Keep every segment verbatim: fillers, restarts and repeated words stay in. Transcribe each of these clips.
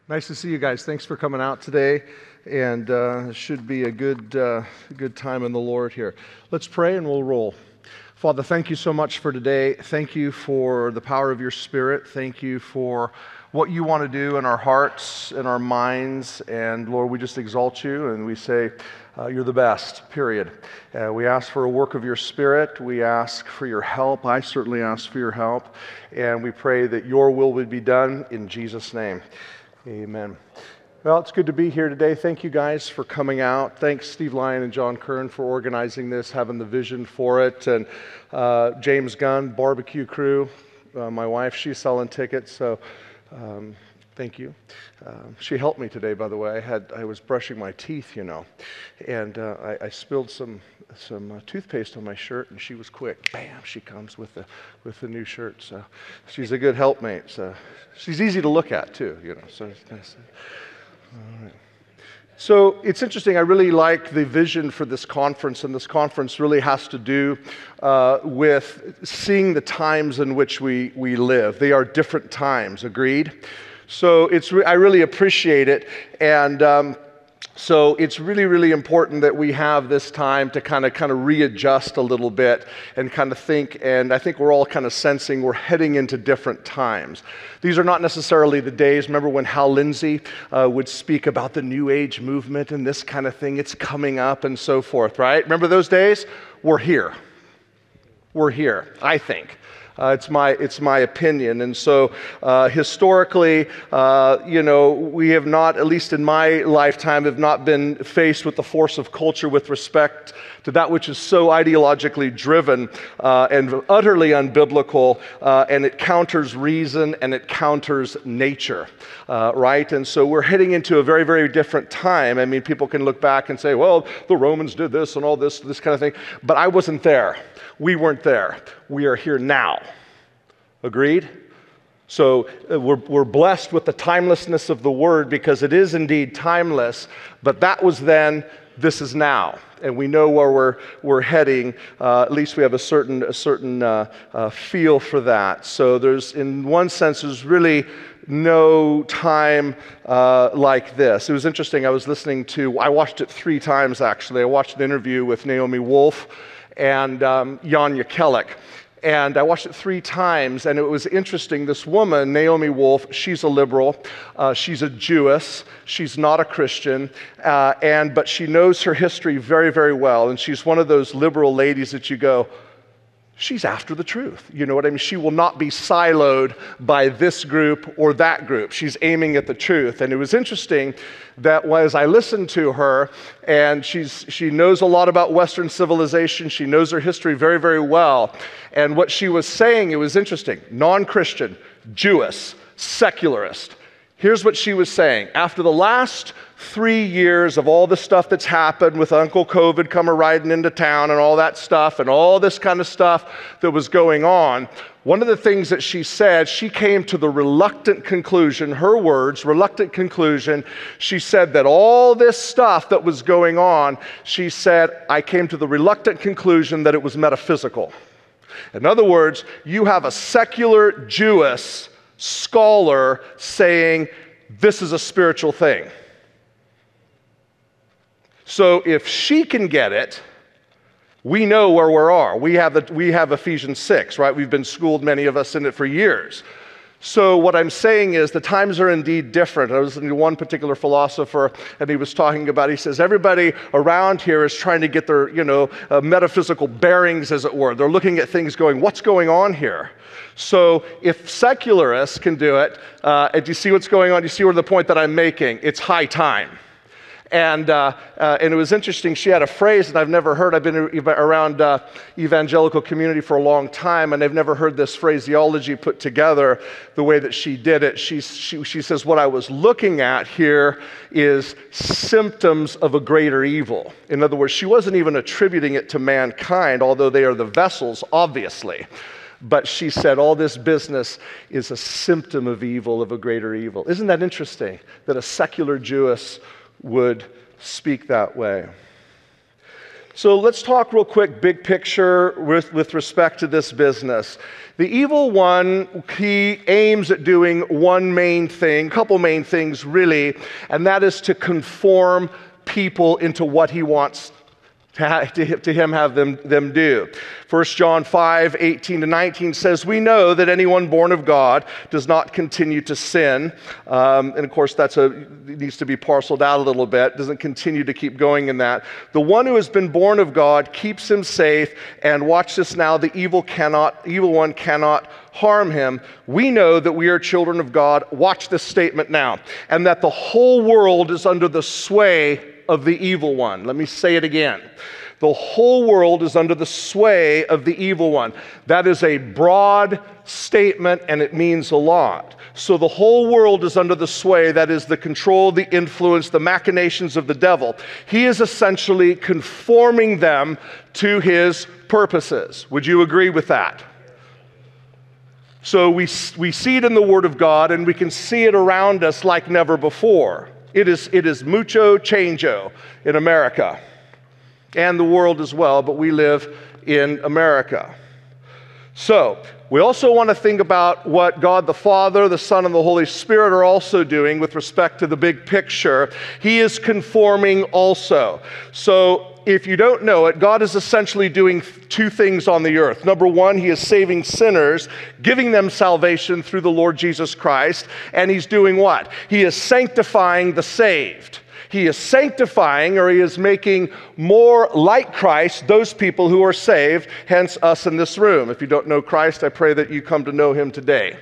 Nice to see you guys. Thanks for coming out today, and uh, should be a good, uh, good time in the Lord here. Let's pray and we'll roll. Father, thank you so much for today. Thank you for the power of your Spirit. Thank you for what you want to do in our hearts, in our minds, and Lord, we just exalt you and we say uh, you're the best, period. Uh, we ask for a work of your Spirit. We ask for your help. I certainly ask for your help, and we pray that your will would be done in Jesus' name. Amen. Well, it's good to be here today. Thank you guys for coming out. Thanks Steve Lyon and John Kern for organizing this, having the vision for it, and uh, James Gunn, barbecue crew. Uh, my wife, she's selling tickets, so um, thank you. Uh, she helped me today, by the way. I had I was brushing my teeth, you know, and uh, I, I spilled some some uh, toothpaste on my shirt, and she was quick. Bam! She comes with the with the new shirt. So she's a good helpmate. So she's easy to look at too, you know. So it's nice. All right. So it's interesting. I really like the vision for this conference, and this conference really has to do uh, with seeing the times in which we we live. They are different times. Agreed? So it's re- I really appreciate it, and um, so it's really, really important that we have this time to kind of kind of readjust a little bit and kind of think, and I think we're all kind of sensing we're heading into different times. These are not necessarily the days, remember when Hal Lindsey uh, would speak about the New Age movement and this kind of thing, it's coming up and so forth, right? Remember those days? We're here. We're here, I think. Uh, it's my it's my opinion, and so uh, historically, uh, you know, we have not, at least in my lifetime, have not been faced with the force of culture with respect to that which is so ideologically driven uh, and utterly unbiblical, uh, and it counters reason and it counters nature, uh, right? And so we're heading into a very, very different time. I mean, people can look back and say, well, the Romans did this and all this, this kind of thing, but I wasn't there. We weren't there. We are here now. Agreed? So uh, we're, we're blessed with the timelessness of the word because it is indeed timeless, but that was then, this is now. And we know where we're we're heading. Uh, at least we have a certain a certain uh, uh, feel for that. So there's, in one sense, there's really no time uh, like this. It was interesting. I was listening to. I watched it three times actually. I watched an interview with Naomi Wolf and um, Jan Jekielek. And I watched it three times, and it was interesting. This woman, Naomi Wolf, she's a liberal. Uh, she's a Jewess. She's not a Christian, uh, and but she knows her history very, very well. And she's one of those liberal ladies that you go, she's after the truth. You know what I mean? She will not be siloed by this group or that group. She's aiming at the truth. And it was interesting that as I listened to her, and she's she knows a lot about Western civilization. She knows her history very, very well. And what she was saying, it was interesting. Non-Christian, Jewess, secularist. Here's what she was saying. After the last three years of all the stuff that's happened with Uncle COVID coming riding into town and all that stuff and all this kind of stuff that was going on, one of the things that she said, she came to the reluctant conclusion, her words, reluctant conclusion, she said that all this stuff that was going on, she said, I came to the reluctant conclusion that it was metaphysical. In other words, you have a secular Jewess scholar saying this is a spiritual thing. So if she can get it, we know where we are. We have the, we have Ephesians six, right? We've been schooled, many of us, in it for years. So what I'm saying is the times are indeed different. I was listening to one particular philosopher, and he was talking about, he says, everybody around here is trying to get their, you know, uh, metaphysical bearings, as it were. They're looking at things going, what's going on here? So if secularists can do it, uh, and do you see what's going on? Do you see where the point that I'm making? It's high time. And uh, uh, and it was interesting, she had a phrase that I've never heard. I've been around uh, evangelical community for a long time, and I've never heard this phraseology put together the way that she did it. She, she, she says, what I was looking at here is symptoms of a greater evil. In other words, she wasn't even attributing it to mankind, although they are the vessels, obviously. But she said all this business is a symptom of evil, of a greater evil. Isn't that interesting that a secular Jewess would speak that way? So let's talk real quick, big picture, with, with respect to this business. The evil one, he aims at doing one main thing, a couple main things really, and that is to conform people into what he wants to, ha- to, to him have them, them do. First John five, eighteen to nineteen says, we know that anyone born of God does not continue to sin. Um, and of course, that's a, it needs to be parceled out a little bit. Doesn't continue to keep going in that. The one who has been born of God keeps him safe. And watch this now, the evil cannot, evil one cannot harm him. We know that we are children of God. Watch this statement now. And that the whole world is under the sway of the evil one. Let me say it again. The whole world is under the sway of the evil one. That is a broad statement, and it means a lot. So the whole world is under the sway, that is the control, the influence, the machinations of the devil. He is essentially conforming them to his purposes. Would you agree with that? So we, we see it in the Word of God, and we can see it around us like never before. It is, it is mucho changeo in America and the world as well, but we live in America. So we also want to think about what God the Father, the Son, and the Holy Spirit are also doing with respect to the big picture. He is conforming also. So if you don't know it, God is essentially doing two things on the earth. Number one, he is saving sinners, giving them salvation through the Lord Jesus Christ. And he's doing what? He is sanctifying the saved. He is sanctifying, or he is making more like Christ those people who are saved, hence us in this room. If you don't know Christ, I pray that you come to know him today.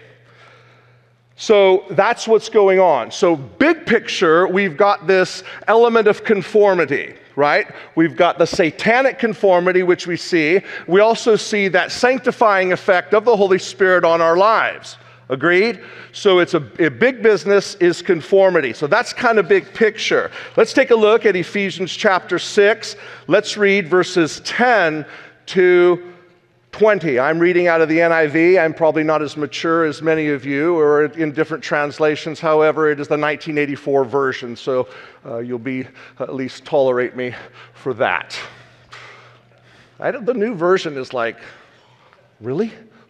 So that's what's going on. So big picture, we've got this element of conformity, right? We've got the satanic conformity, which we see. We also see that sanctifying effect of the Holy Spirit on our lives. Agreed? So it's a, a big business is conformity. So that's kind of big picture. Let's take a look at Ephesians chapter six. Let's read verses ten to twenty. I'm reading out of the N I V. I'm probably not as mature as many of you, or in different translations. However, it is the nineteen eighty-four version, so uh, you'll be at least tolerate me for that. I don't, the new version is like, really?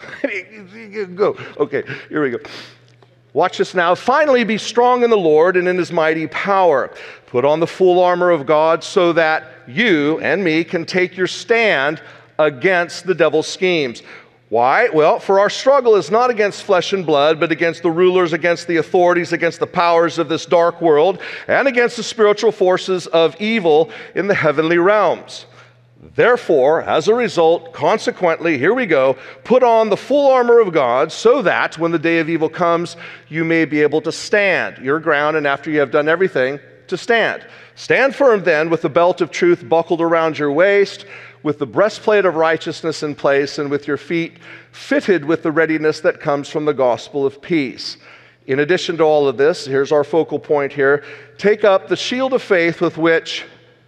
Go. Okay, here we go. Watch this now. Finally, be strong in the Lord and in his mighty power. Put on the full armor of God so that you and me can take your stand against the devil's schemes. Why? Well, for our struggle is not against flesh and blood, but against the rulers, against the authorities, against the powers of this dark world, and against the spiritual forces of evil in the heavenly realms. Therefore, as a result, consequently, here we go, put on the full armor of God so that when the day of evil comes, you may be able to stand your ground, and after you have done everything, to stand. Stand firm then with the belt of truth buckled around your waist, with the breastplate of righteousness in place, and with your feet fitted with the readiness that comes from the gospel of peace. In addition to all of this, here's our focal point here, take up the shield of faith with which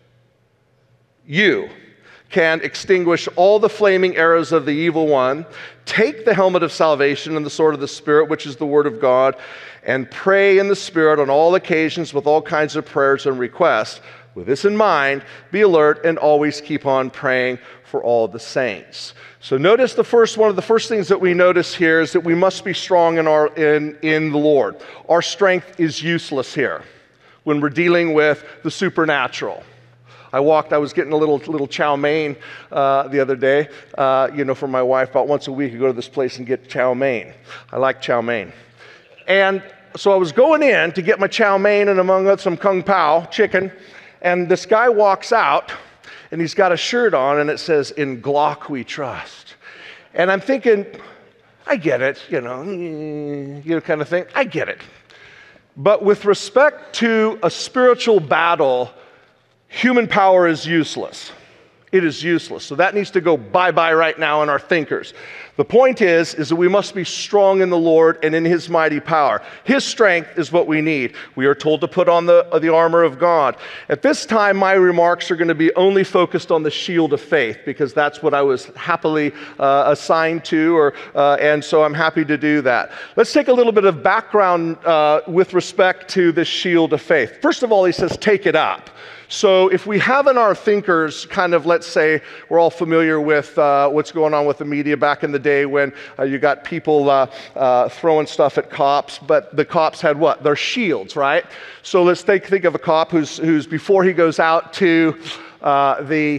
you can extinguish all the flaming arrows of the evil one. Take the helmet of salvation and the sword of the Spirit, which is the word of God, and pray in the Spirit on all occasions with all kinds of prayers and requests. With this in mind, be alert and always keep on praying for all the saints. So notice the first one of the first things that we notice here is that we must be strong in our in, in the Lord. Our strength is useless here when we're dealing with the supernatural. I walked, I was getting a little little chow mein uh, the other day, uh, you know, for my wife. About once a week, I go to this place and get chow mein. I like chow mein. And so I was going in to get my chow mein and among others some kung pao chicken, and this guy walks out, and he's got a shirt on, and it says, "In Glock we trust." And I'm thinking, I get it, you know, you know, kind of thing. I get it. But with respect to a spiritual battle, human power is useless. It is useless. So that needs to go bye-bye right now in our thinkers. The point is, is that we must be strong in the Lord and in his mighty power. His strength is what we need. We are told to put on the, the armor of God. At this time, my remarks are going to be only focused on the shield of faith, because that's what I was happily uh, assigned to, or, uh, and so I'm happy to do that. Let's take a little bit of background uh, with respect to this shield of faith. First of all, he says, take it up. So if we have in our thinkers kind of, let's say, we're all familiar with uh, what's going on with the media back in the day when uh, you got people uh, uh, throwing stuff at cops, but the cops had what? Their shields, right? So let's think, think of a cop who's, who's before he goes out to uh, the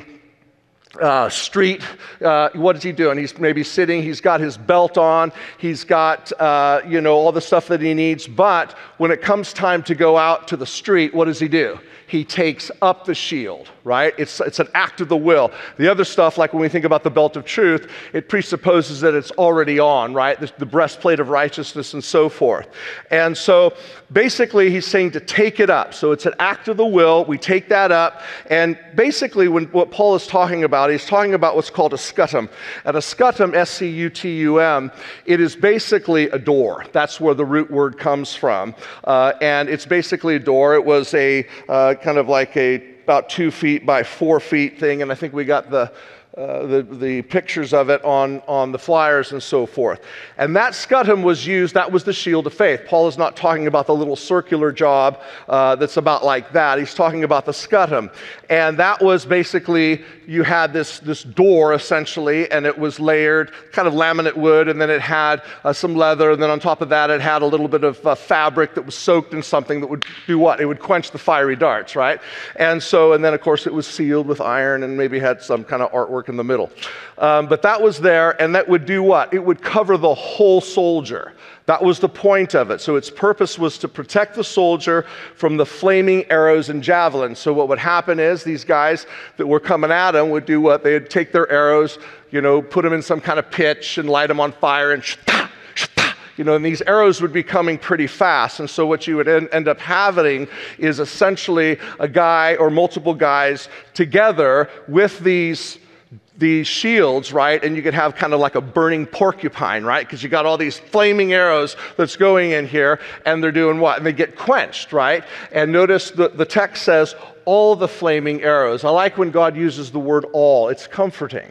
Uh, street, uh, what is he doing? He's maybe sitting, he's got his belt on, he's got, uh, you know, all the stuff that he needs, but when it comes time to go out to the street, what does he do? He takes up the shield, right? It's, it's an act of the will. The other stuff, like when we think about the belt of truth, it presupposes that it's already on, right? The, the breastplate of righteousness and so forth. And so basically he's saying to take it up. So it's an act of the will. We take that up. And basically when, what Paul is talking about, he's talking about what's called a scutum. And a scutum, S C U T U M, it is basically a door. That's where the root word comes from. Uh, and it's basically a door. It was a uh, kind of like a about two feet by four feet thing, and I think we got the Uh, the, the pictures of it on, on the flyers and so forth. And that scutum was used, that was the shield of faith. Paul is not talking about the little circular job uh, that's about like that. He's talking about the scutum. And that was basically, you had this, this door essentially, and it was layered, kind of laminate wood, and then it had uh, some leather, and then on top of that it had a little bit of uh, fabric that was soaked in something that would do what? It would quench the fiery darts, right? And so, and then of course it was sealed with iron and maybe had some kind of artwork in the middle. Um, but that was there, and that would do what? It would cover the whole soldier. That was the point of it. So its purpose was to protect the soldier from the flaming arrows and javelins. So what would happen is these guys that were coming at him would do what? They'd take their arrows, you know, put them in some kind of pitch and light them on fire, and shta, shta, you know, and these arrows would be coming pretty fast. And so what you would en- end up having is essentially a guy or multiple guys together with these these shields, right? And you could have kind of like a burning porcupine, right? Because you got all these flaming arrows that's going in here, and they're doing what? And they get quenched, right? And notice the, the text says, all the flaming arrows. I like when God uses the word all. It's comforting.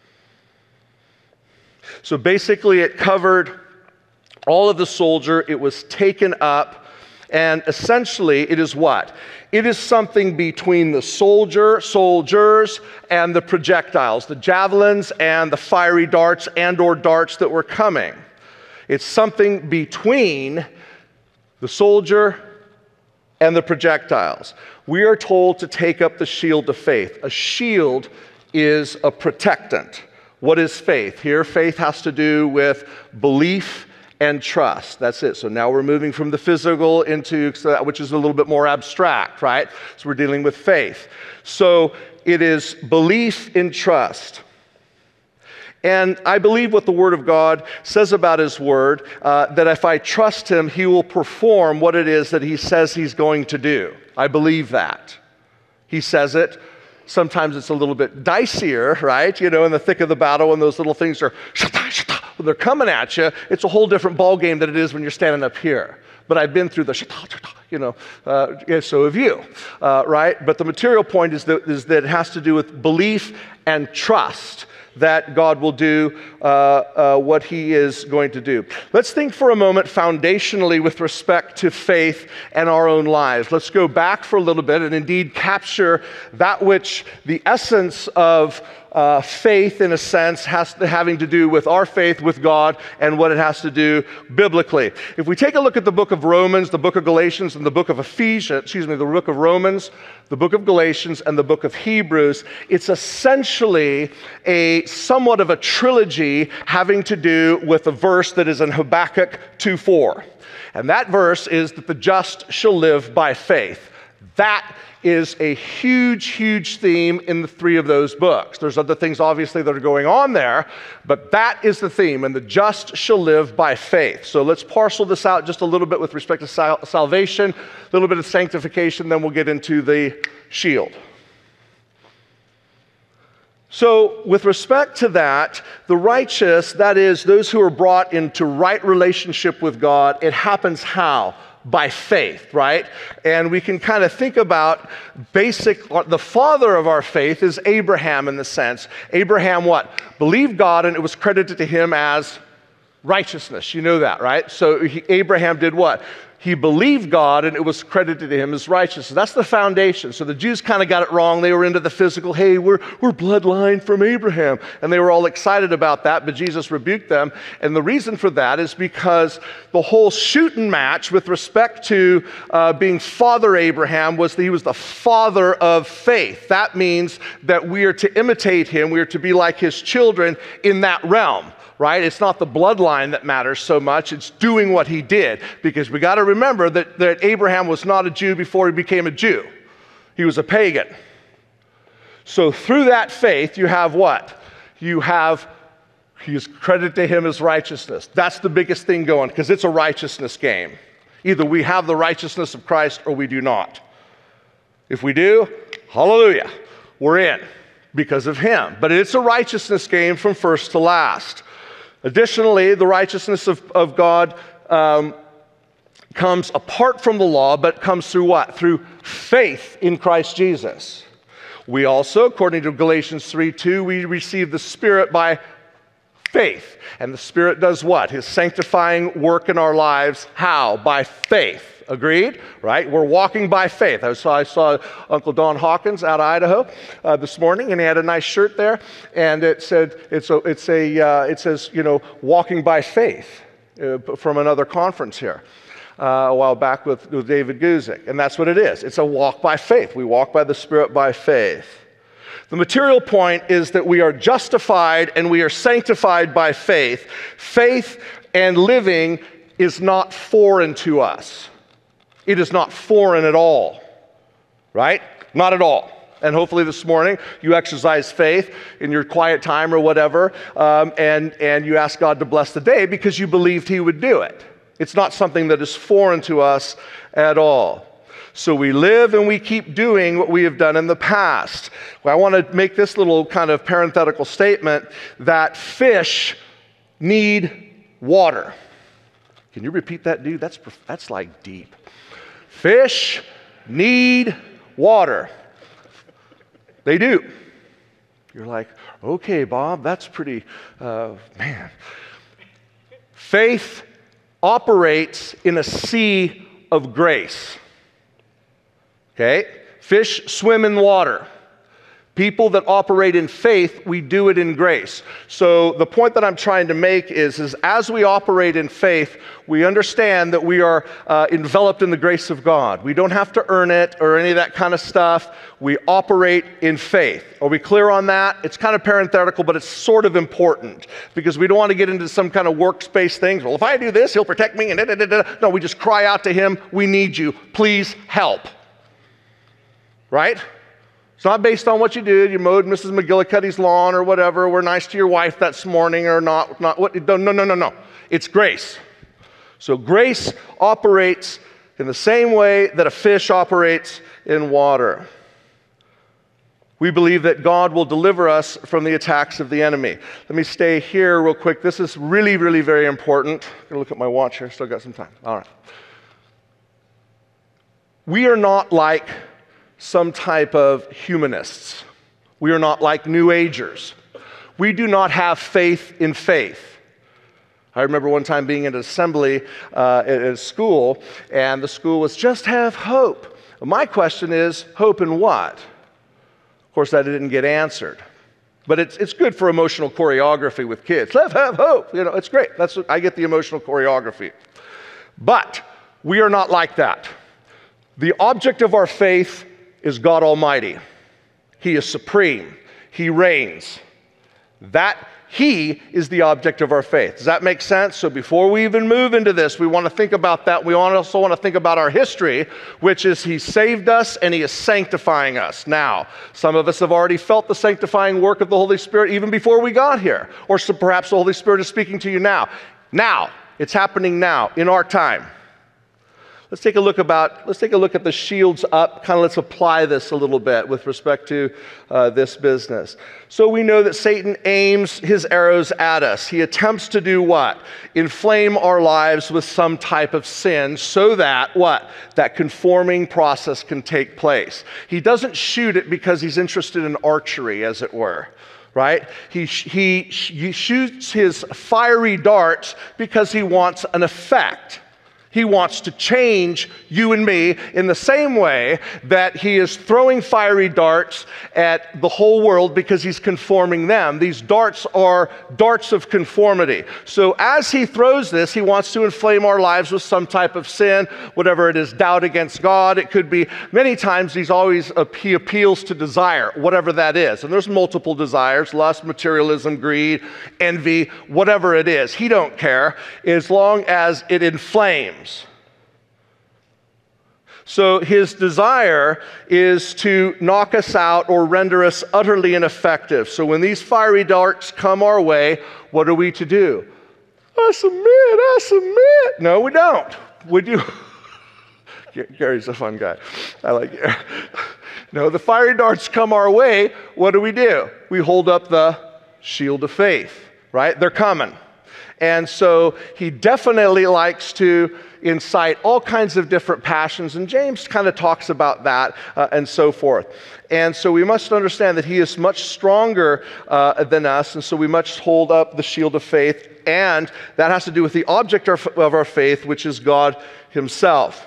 So basically it covered all of the soldier. It was taken up. And essentially, it is what? It is something between the soldier, soldiers, and the projectiles, the javelins and the fiery darts and or darts that were coming. It's something between the soldier and the projectiles. We are told to take up the shield of faith. A shield is a protectant. What is faith? Here, faith has to do with belief and trust. That's it. So now we're moving from the physical into, which is a little bit more abstract, right? So we're dealing with faith. So it is belief in trust. And I believe what the Word of God says about His Word, uh, that if I trust Him, He will perform what it is that He says He's going to do. I believe that. He says it. Sometimes it's a little bit dicier, right? You know, in the thick of the battle, when those little things are, shata, shata, when they're coming at you, it's a whole different ball game than it is when you're standing up here. But I've been through the, shata, shata, you know, uh, yeah, so have you, uh, right? But the material point is that, is that it has to do with belief and trust that God will do uh, uh, what He is going to do. Let's think for a moment foundationally with respect to faith and our own lives. Let's go back for a little bit and indeed capture that which the essence of Uh, faith, in a sense, has to, having to do with our faith with God and what it has to do biblically. If we take a look at the book of Romans, the book of Galatians, and the book of Ephesians, excuse me, the book of Romans, the book of Galatians, and the book of Hebrews, it's essentially a somewhat of a trilogy having to do with a verse that is in Habakkuk two four. And that verse is that the just shall live by faith. That is a huge, huge theme in the three of those books. There's other things, obviously, that are going on there, but that is the theme, and the just shall live by faith. So let's parcel this out just a little bit with respect to sal- salvation, a little bit of sanctification, then we'll get into the shield. So with respect to that, the righteous, that is, those who are brought into right relationship with God, it happens how? By faith, right? And we can kind of think about basic, the father of our faith is Abraham in the sense. Abraham what? Believed God and it was credited to him as righteousness. You know that, right? So he, Abraham did what? He believed God and it was credited to him as righteousness. That's the foundation. So the Jews kind of got it wrong. They were into the physical. Hey, we're, we're bloodline from Abraham. And they were all excited about that, but Jesus rebuked them. And the reason for that is because the whole shooting match with respect to uh, being Father Abraham was that he was the father of faith. That means that we are to imitate him. We are to be like his children in that realm. Right? It's not the bloodline that matters so much. It's doing what he did. Because we got to remember that, that Abraham was not a Jew before he became a Jew. He was a pagan. So through that faith, you have what? You have, he is credited to him as righteousness. That's the biggest thing going, because it's a righteousness game. Either we have the righteousness of Christ or we do not. If we do, hallelujah, we're in because of him. But it's a righteousness game from first to last. Additionally, the righteousness of, of God um, comes apart from the law, but comes through what? Through faith in Christ Jesus. We also, according to Galatians three two, we receive the Spirit by faith. And the Spirit does what? His sanctifying work in our lives. How? By faith. Agreed? Right? We're walking by faith. I saw, I saw Uncle Don Hawkins out of Idaho uh, this morning, and he had a nice shirt there, and it said, it's a, it's a, uh, it says, you know, walking by faith uh, from another conference here uh, a while back with, with David Guzik. And that's what it is. It's a walk by faith. We walk by the Spirit by faith. The material point is that we are justified and we are sanctified by faith. Faith and living is not foreign to us. It is not foreign at all, right? Not at all. And hopefully this morning you exercise faith in your quiet time or whatever, um, and, and you ask God to bless the day because you believed he would do it. It's not something that is foreign to us at all. So we live and we keep doing what we have done in the past. Well, I want to make this little kind of parenthetical statement that fish need water. Can you repeat that, dude? That's, that's like deep. Fish need water. They do. You're like, okay, Bob, that's pretty, uh, man. Faith operates in a sea of grace. Okay? Fish swim in water. People that operate in faith, we do it in grace. So the point that I'm trying to make is, is as we operate in faith, we understand that we are uh, enveloped in the grace of God. We don't have to earn it or any of that kind of stuff. We operate in faith. Are we clear on that? It's kind of parenthetical, but it's sort of important because we don't want to get into some kind of works-based things. Well, if I do this, he'll protect me. And da, da, da, da. No, we just cry out to him, we need you. Please help. Right? It's not based on what you did. You mowed Missus McGillicuddy's lawn or whatever. We're nice to your wife that morning or not. Not what? No, no, no, no, no. It's grace. So grace operates in the same way that a fish operates in water. We believe that God will deliver us from the attacks of the enemy. Let me stay here real quick. This is really, really very important. I'm going to look at my watch here. Still got some time. All right. We are not like some type of humanists. We are not like New Agers. We do not have faith in faith. I remember one time being in an assembly uh, at a school, and the school was just have hope. My question is, hope in what? Of course, that didn't get answered. But it's it's good for emotional choreography with kids. Let's have hope. You know, it's great. That's what, I get the emotional choreography. But we are not like that. The object of our faith is God Almighty. He is supreme. He reigns. That He is the object of our faith. Does that make sense? So before we even move into this, we want to think about that. We also want to think about our history, which is He saved us and He is sanctifying us. Now, some of us have already felt the sanctifying work of the Holy Spirit even before we got here. Or so perhaps the Holy Spirit is speaking to you now. Now, it's happening now, in our time. Let's take a look about, let's take a look at the shields up, kind of let's apply this a little bit with respect to uh, this business. So we know that Satan aims his arrows at us. He attempts to do what? Inflame our lives with some type of sin so that what? That conforming process can take place. He doesn't shoot it because he's interested in archery, as it were. Right? He, he, he shoots his fiery darts because he wants an effect. He wants to change you and me in the same way that he is throwing fiery darts at the whole world because he's conforming them. These darts are darts of conformity. So as he throws this, he wants to inflame our lives with some type of sin, whatever it is, doubt against God. It could be, many times he's always, he appeals to desire, whatever that is. And there's multiple desires: lust, materialism, greed, envy, whatever it is. He don't care as long as it inflames. So his desire is to knock us out or render us utterly ineffective. So when these fiery darts come our way, what are we to do? I submit, I submit. No, we don't. Would you? Gary's a fun guy. I like Gary. No, the fiery darts come our way. What do we do? We hold up the shield of faith, right? They're coming. And so he definitely likes to incite all kinds of different passions, and James kind of talks about that uh, and so forth. And so we must understand that he is much stronger uh, than us, and so we must hold up the shield of faith, and that has to do with the object of, of our faith, which is God himself.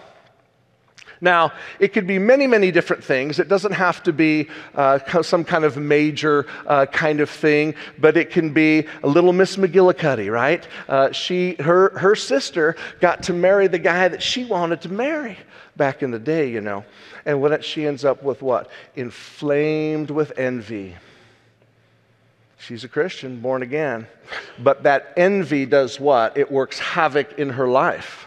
Now, it could be many, many different things. It doesn't have to be uh, some kind of major uh, kind of thing, but it can be a little Miss McGillicuddy, right? Uh, she, her, her sister got to marry the guy that she wanted to marry back in the day, you know. And what she ends up with what? Inflamed with envy. She's a Christian, born again. But that envy does what? It works havoc in her life.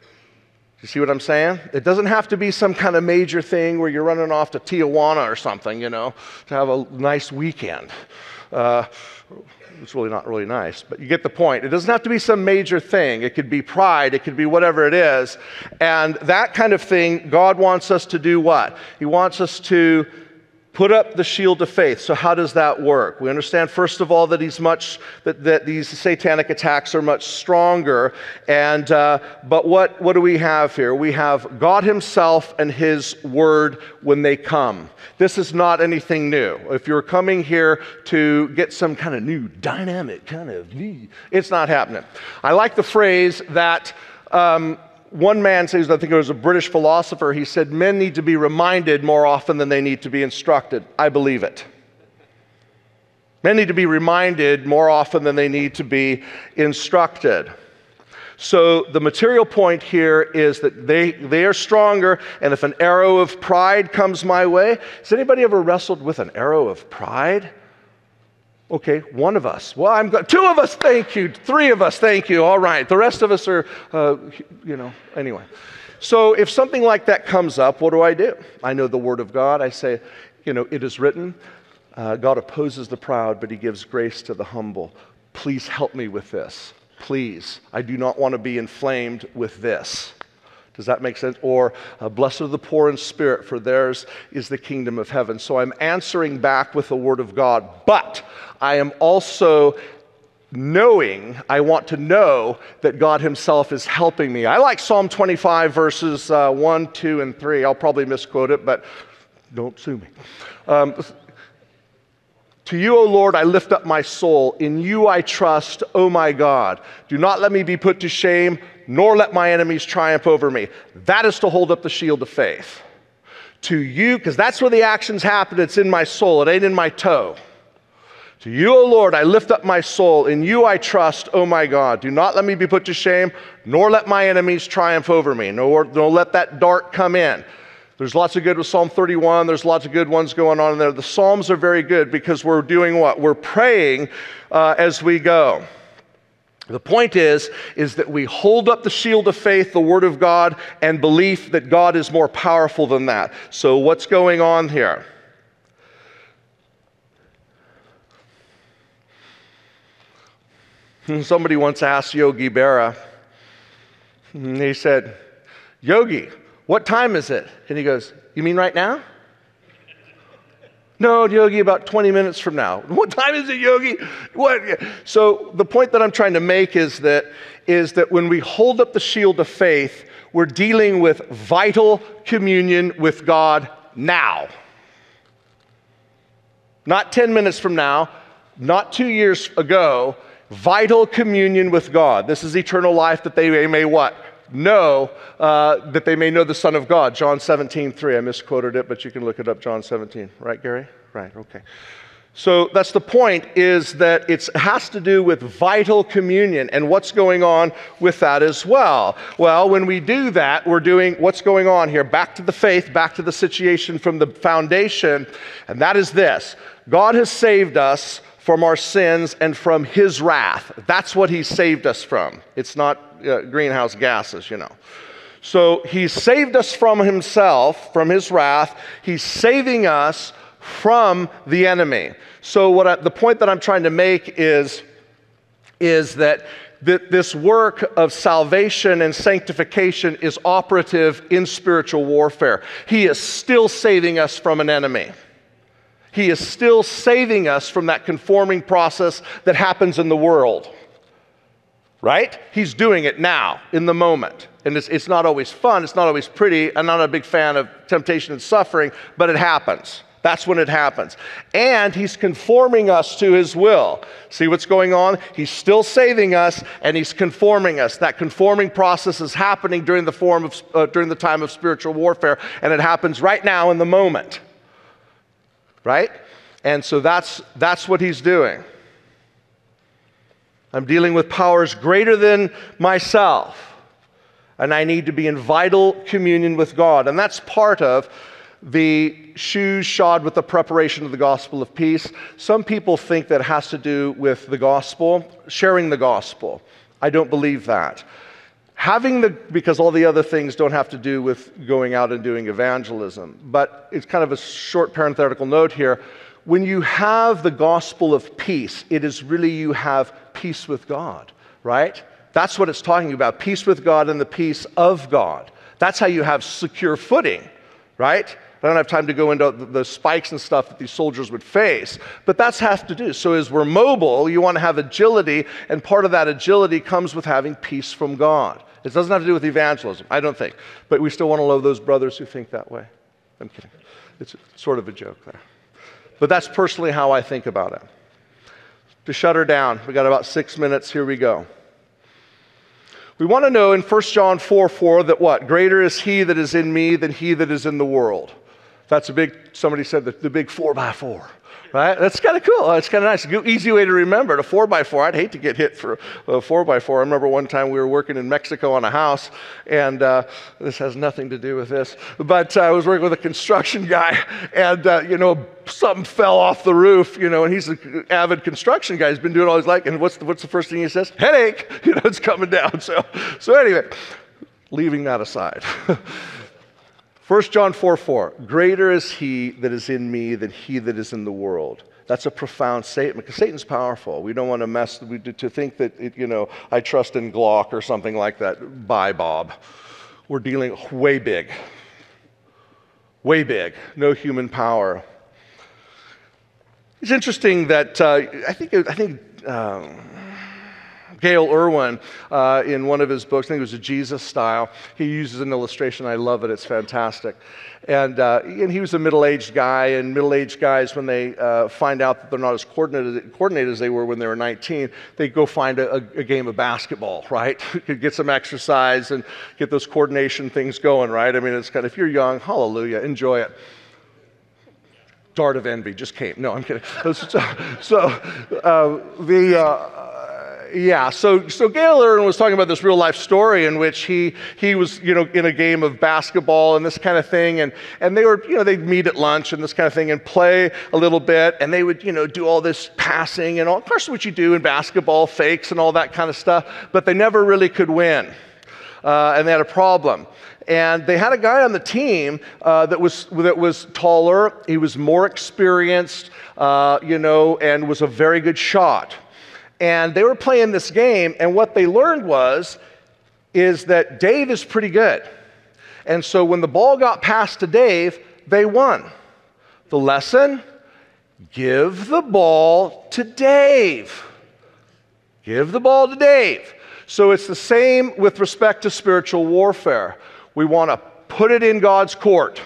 You see what I'm saying? It doesn't have to be some kind of major thing where you're running off to Tijuana or something, you know, to have a nice weekend. Uh, it's really not really nice, but you get the point. It doesn't have to be some major thing. It could be pride. It could be whatever it is. And that kind of thing, God wants us to do what? He wants us to put up the shield of faith. So how does that work? We understand, first of all, that he's much that, that these satanic attacks are much stronger. And uh, but what what do we have here? We have God himself and his word when they come. This is not anything new. If you're coming here to get some kind of new dynamic kind of, it's not happening. I like the phrase that um, one man says, I think it was a British philosopher, he said, men need to be reminded more often than they need to be instructed. I believe it. Men need to be reminded more often than they need to be instructed. So the material point here is that they, they are stronger, and if an arrow of pride comes my way, has anybody ever wrestled with an arrow of pride? Okay, one of us. Well, I'm go- two of us, thank you. Three of us, thank you. All right. The rest of us are, uh, you know, anyway. So if something like that comes up, what do I do? I know the Word of God. I say, you know, it is written, uh, God opposes the proud, but he gives grace to the humble. Please help me with this. Please. I do not want to be inflamed with this. Does that make sense? Or, uh, blessed are the poor in spirit, for theirs is the kingdom of heaven. So I'm answering back with the word of God, but I am also knowing, I want to know that God himself is helping me. I like Psalm twenty-five, verses uh, one, two, and three. I'll probably misquote it, but don't sue me. Um, To you, O Lord, I lift up my soul. In you I trust, O my God. Do not let me be put to shame, nor let my enemies triumph over me. That is to hold up the shield of faith. To you, because that's where the actions happen. It's in my soul. It ain't in my toe. To you, O Lord, I lift up my soul. In you I trust, O my God. Do not let me be put to shame, nor let my enemies triumph over me. Nor, nor let that dart come in. There's lots of good with Psalm thirty-one. There's lots of good ones going on in there. The Psalms are very good because we're doing what? We're praying uh, as we go. The point is, is that we hold up the shield of faith, the Word of God, and belief that God is more powerful than that. So what's going on here? Somebody once asked Yogi Berra, and he said, Yogi, what time is it? And he goes, you mean right now? No, Yogi, about twenty minutes from now. What time is it, Yogi? What? So the point that I'm trying to make is that, is that when we hold up the shield of faith, we're dealing with vital communion with God now. Not ten minutes from now, not two years ago, vital communion with God. This is eternal life, that they may what? Know, uh, that they may know the Son of God. John seventeen three. I misquoted it, but you can look it up, John seventeen. Right, Gary? Right, okay. So that's the point, is that it has to do with vital communion and what's going on with that as well. Well, when we do that, we're doing what's going on here. Back to the faith, back to the situation from the foundation, and that is this. God has saved us from our sins and from his wrath. That's what he saved us from. It's not uh, greenhouse gases, you know. So he's saved us from himself, from his wrath. He's saving us from the enemy. So what I, the point that I'm trying to make is, is that th- this work of salvation and sanctification is operative in spiritual warfare. He is still saving us from an enemy. He is still saving us from that conforming process that happens in the world. Right? He's doing it now, in the moment. And it's, it's not always fun, it's not always pretty. I'm not a big fan of temptation and suffering, but it happens. That's when it happens. And he's conforming us to his will. See what's going on? He's still saving us, and he's conforming us. That conforming process is happening during the form of uh, during the time of spiritual warfare, and it happens right now in the moment. Right? And so that's that's what he's doing. I'm dealing with powers greater than myself, and I need to be in vital communion with God. And that's part of the shoes shod with the preparation of the gospel of peace. Some people think that has to do with the gospel, sharing the gospel. I don't believe that. Having the, because all the other things don't have to do with going out and doing evangelism. But it's kind of a short parenthetical note here. When you have the gospel of peace, it is really you have peace with God, right? That's what it's talking about, peace with God and the peace of God. That's how you have secure footing, right? I don't have time to go into the spikes and stuff that these soldiers would face, but that's has to do. So as we're mobile, you want to have agility, and part of that agility comes with having peace from God. It doesn't have to do with evangelism, I don't think, but we still want to love those brothers who think that way. I'm kidding. It's sort of a joke there. But that's personally how I think about it. To shut her down, we got about six minutes, here we go. We want to know in First John four four that what? Greater is he that is in me than he that is in the world. That's a big, somebody said the, the big four by four, right? That's kind of cool. It's kind of nice. Good, easy way to remember it. A four by four. I'd hate to get hit for a four by four. I remember one time we were working in Mexico on a house, and uh, this has nothing to do with this, but uh, I was working with a construction guy, and uh, you know, something fell off the roof, you know, and he's an avid construction guy. He's been doing all his life, and what's the, what's the first thing he says? Headache. You know, it's coming down. So, so anyway, leaving that aside. First John four four, greater is he that is in me than he that is in the world. That's a profound statement, because Satan's powerful. We don't want to mess, we, to think that, it, you know, I trust in Glock or something like that. Bye, Bob. We're dealing way big. Way big. No human power. It's interesting that, uh, I think, I think, um, Gail Irwin, uh, in one of his books, I think it was a Jesus Style, he uses an illustration. I love it. It's fantastic. And, uh, and he was a middle-aged guy, and middle-aged guys, when they uh, find out that they're not as coordinated, coordinated as they were when they were nineteen, they go find a, a game of basketball, right? Get some exercise and get those coordination things going, right? I mean, it's kind of, if you're young, hallelujah, enjoy it. Dart of envy just came. No, I'm kidding. So, so uh, the... Uh, Yeah, so so Gail Irwin was talking about this real life story in which he he was, you know, in a game of basketball and this kind of thing, and and they were, you know, they'd meet at lunch and this kind of thing and play a little bit, and they would, you know, do all this passing and all, of course, what you do in basketball, fakes and all that kind of stuff, but they never really could win, uh, and they had a problem. And they had a guy on the team uh, that was that was taller, he was more experienced, uh, you know, and was a very good shot. And they were playing this game, and what they learned was, is that Dave is pretty good. And so when the ball got passed to Dave, they won. The lesson? Give the ball to Dave. Give the ball to Dave. So it's the same with respect to spiritual warfare. We want to put it in God's court.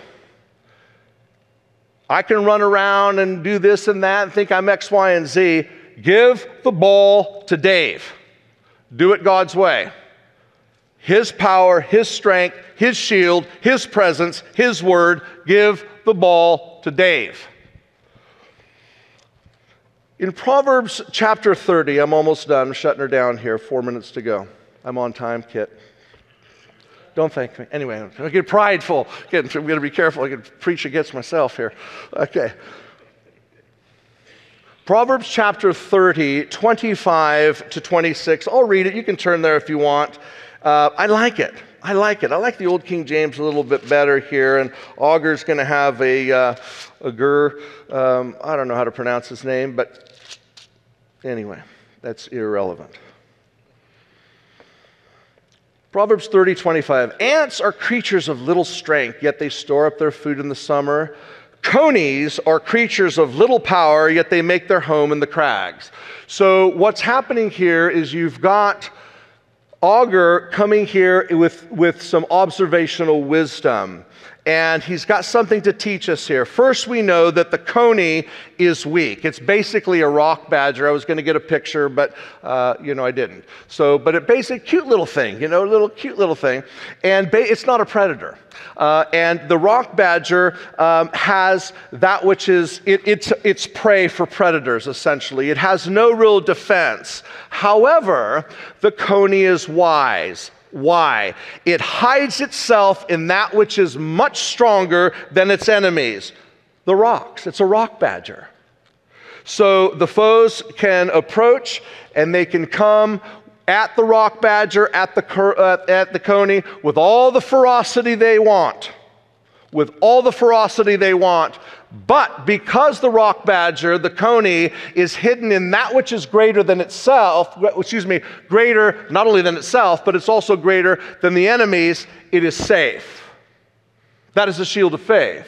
I can run around and do this and that and think I'm X, Y, and Z. Give the ball to Dave. Do it God's way. His power, His strength, His shield, His presence, His word. Give the ball to Dave. In Proverbs chapter thirty, I'm almost done. I'm shutting her down here. Four minutes to go. I'm on time, Kit. Don't thank me. Anyway, I get prideful. I'm going to be careful. I can preach against myself here. Okay. Proverbs chapter thirty, twenty-five to twenty-six. I'll read it. You can turn there if you want. Uh, I like it. I like it. I like the old King James a little bit better here. And Augur's going to have a, uh, a gur. Um, I don't know how to pronounce his name, but anyway, that's irrelevant. Proverbs thirty, twenty-five. Ants are creatures of little strength, yet they store up their food in the summer. Conies are creatures of little power, yet they make their home in the crags. So what's happening here is you've got Augur coming here with, with some observational wisdom. And he's got something to teach us here. First, we know that the coney is weak. It's basically a rock badger. I was going to get a picture, but, uh, you know, I didn't. So, but it basically, cute little thing, you know, little cute little thing. And ba- it's not a predator. Uh, and the rock badger um, has that which is, it, it's, it's prey for predators, essentially. It has no real defense. However, the coney is wise. Why? It hides itself in that which is much stronger than its enemies, the rocks. It's a rock badger. So the foes can approach and they can come at the rock badger, at the, uh, at the coney, with all the ferocity they want. With all the ferocity they want. But because the rock badger, the coney, is hidden in that which is greater than itself, excuse me, greater not only than itself, but it's also greater than the enemies, it is safe. That is the shield of faith.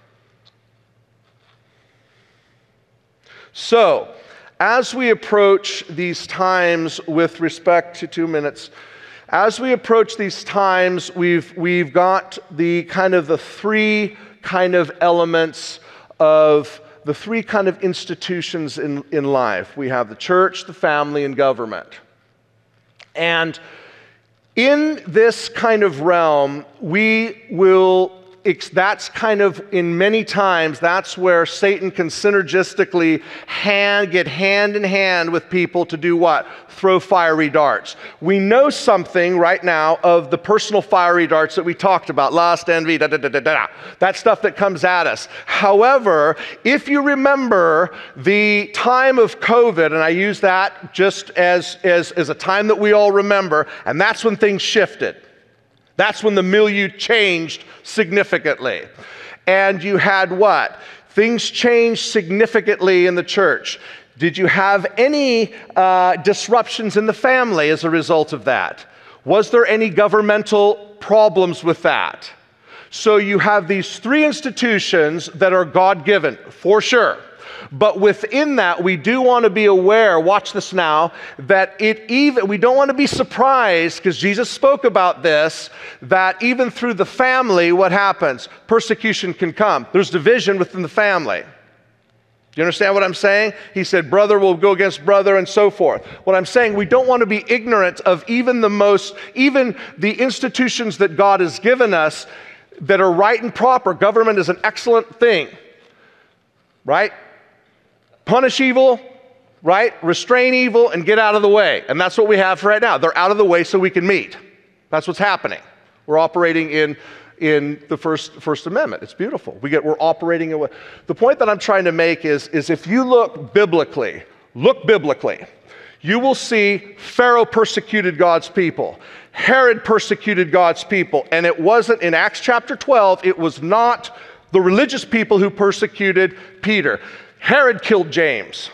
So, as we approach these times with respect to two minutes, as we approach these times, we've, we've got the kind of the three kind of elements of the three kind of institutions in, in life. We have the church, the family, and government. And in this kind of realm, we will, that's kind of, in many times, that's where Satan can synergistically hand, get hand in hand with people to do what? Throw fiery darts. We know something right now of the personal fiery darts that we talked about, lust, envy, da da da da da, that stuff that comes at us. However, if you remember the time of COVID, and I use that just as, as, as a time that we all remember, and that's when things shifted. That's when the milieu changed significantly. And you had what? Things changed significantly in the church. Did you have any uh, disruptions in the family as a result of that? Was there any governmental problems with that? So you have these three institutions that are God-given, for sure. But within that, we do want to be aware, watch this now, that it even, we don't want to be surprised, because Jesus spoke about this, that even through the family, what happens? Persecution can come. There's division within the family. Do you understand what I'm saying? He said, brother will go against brother and so forth. What I'm saying, we don't want to be ignorant of even the most, even the institutions that God has given us that are right and proper. Government is an excellent thing, right? Punish evil, right? Restrain evil and get out of the way. And that's what we have right now. They're out of the way so we can meet. That's what's happening. We're operating in in the First, First Amendment. It's beautiful. We get, we're operating in what... The point that I'm trying to make is, is if you look biblically, look biblically, you will see Pharaoh persecuted God's people. Herod persecuted God's people. And it wasn't, in Acts chapter twelve, it was not the religious people who persecuted Peter. Herod killed James.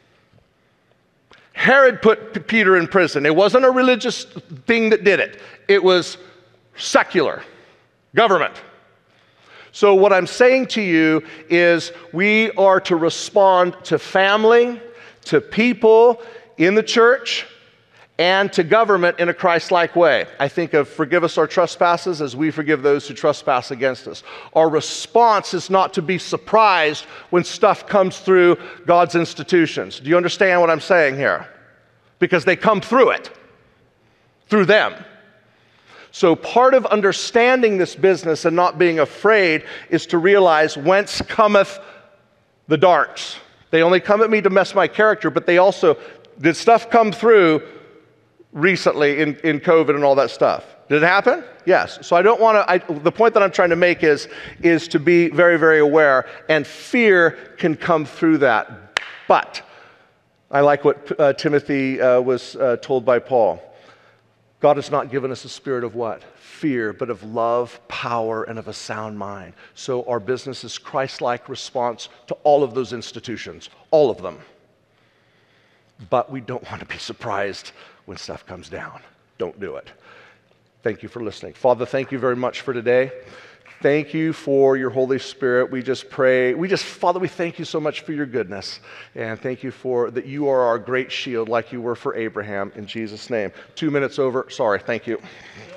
Herod put P- Peter in prison. It wasn't a religious thing that did it. It was secular. Government. So what I'm saying to you is we are to respond to family, to people in the church, and to government in a Christ-like way. I think of forgive us our trespasses as we forgive those who trespass against us. Our response is not to be surprised when stuff comes through God's institutions. Do you understand what I'm saying here? Because they come through it, through them. So part of understanding this business and not being afraid is to realize whence cometh the darts. They only come at me to mess my character, but they also, did stuff come through recently in, in COVID and all that stuff? Did it happen? Yes. So I don't want to, the point that I'm trying to make is, is to be very, very aware, and fear can come through that. But I like what uh, Timothy uh, was uh, told by Paul. God has not given us a spirit of what? Fear, but of love, power, and of a sound mind. So our business is Christ-like response to all of those institutions, all of them. But we don't want to be surprised when stuff comes down. Don't do it. Thank you for listening. Father, thank you very much for today. Thank you for your Holy Spirit. We just pray, we just, Father, we thank you so much for your goodness. And thank you for that you are our great shield like you were for Abraham in Jesus' name. Two minutes over. Sorry. Thank you.